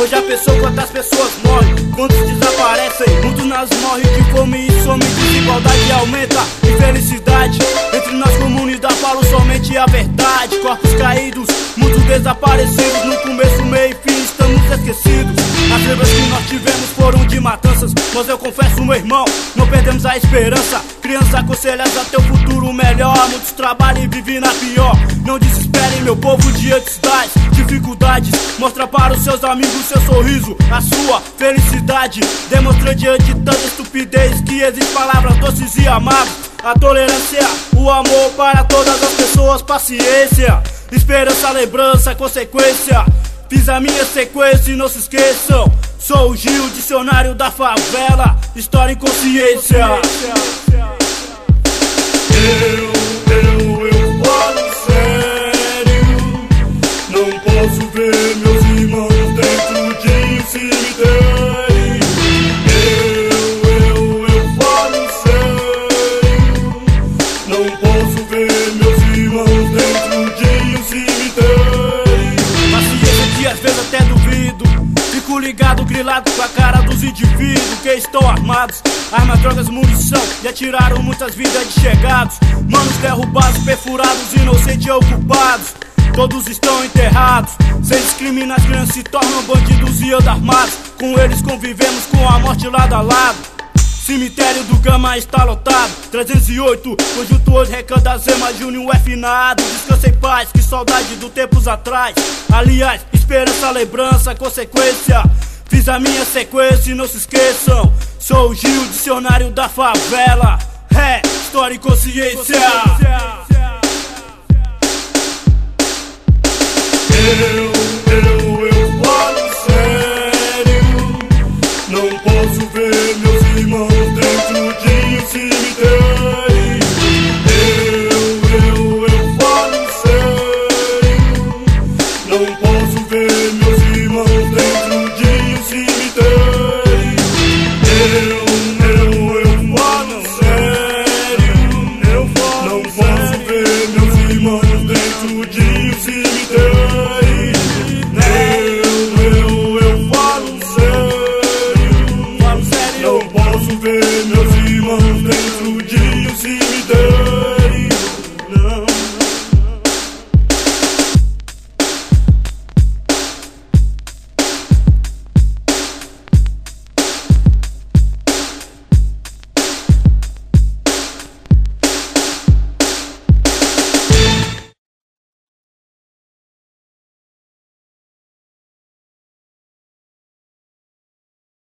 Você já pensou quantas pessoas morrem, quantos desaparecem? Muitos nas morrem de fome e some, desigualdade aumenta, infelicidade. Entre nós comunidade falo somente a verdade. Corpos caídos, muitos desaparecidos. No começo, meio e fim estamos esquecidos. As lembranças que nós tivemos foram de matanças, mas eu confesso, meu irmão, não perdemos a esperança. Crianças aconselhadas a ter um futuro melhor. Muitos trabalham e vivem na pior. Não desesperem, meu povo, diante das dificuldades. Mostra para os seus amigos seu sorriso, a sua felicidade. Demonstra diante de tanta estupidez que existe palavras doces e amáveis. A tolerância, o amor para todas as pessoas, paciência, esperança, lembrança, consequência. Fiz a minha sequência e não se esqueçam, sou o Gil, dicionário da favela, história e consciência. Eu falo sério, não posso ver meus irmãos dentro de um cemitério. Eu falo sério, não posso ver meus irmãos dentro de um cemitério. Paciência que às vezes até duvido, fico ligado, grilado com a cara dos indivíduos que estão armados. Armas, drogas, munição, já tiraram muitas vidas de chegados. Manos derrubados, perfurados, inocentes ocupados. Todos estão enterrados. Sem discriminar, as crianças se tornam bandidos e andam armados. Com eles convivemos com a morte lado a lado. Cemitério do Gama está lotado. 308, conjunto hoje, Recanto Zema, Júnior é finado. Descansa em paz, que saudade do tempos atrás. Aliás, esperança, lembrança, consequência. Fiz a minha sequência e não se esqueçam, sou o Gil, dicionário da favela. É, história e consciência. Eu falo sério, não posso ver meus irmãos dentro de um cemitério. Eu falo sério, não posso ver meus irmãos dentro de um cemitério. Eu falo sério, não posso ver meus irmãos dentro de um cemitério. Eu falo sério, não posso ver meus irmãos dentro de um cemitério.